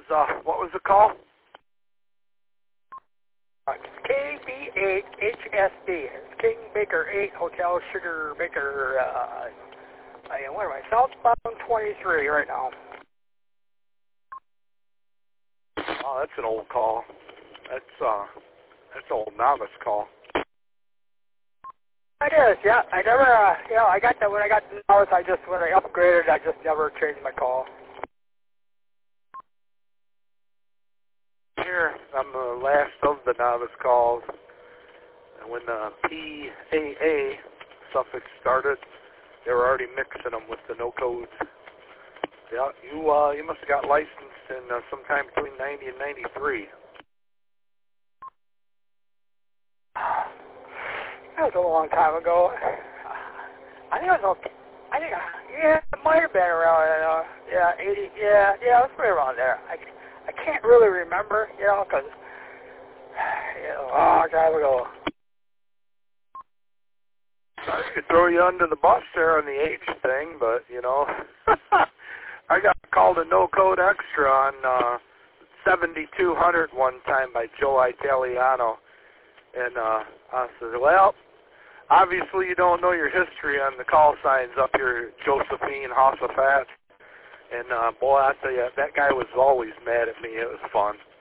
what was the call? KB8HSD. It's King Baker 8 Hotel Sugar Baker. Where am I? Southbound 23 right now. Oh, that's an old call. That's an old novice call. It is, yeah. I never, I got that when I got the novice. When I upgraded, I just never changed my call. Here, I'm the last of the novice calls. And when the PAA suffix started, they were already mixing them with the no codes. Yeah, you must have got licensed in sometime between 90 and 93. That was a long time ago. I think it was okay. It might have been around, 80, it was right around there. I can't really remember, because, a long time ago. I could throw you under the bus there on the age thing, but, I got called a no-code extra on 7200 one time by Joe Italiano. And I said, well, obviously you don't know your history on the call signs up here, Josephine Hossafat. And, boy, I tell you, that guy was always mad at me. It was fun.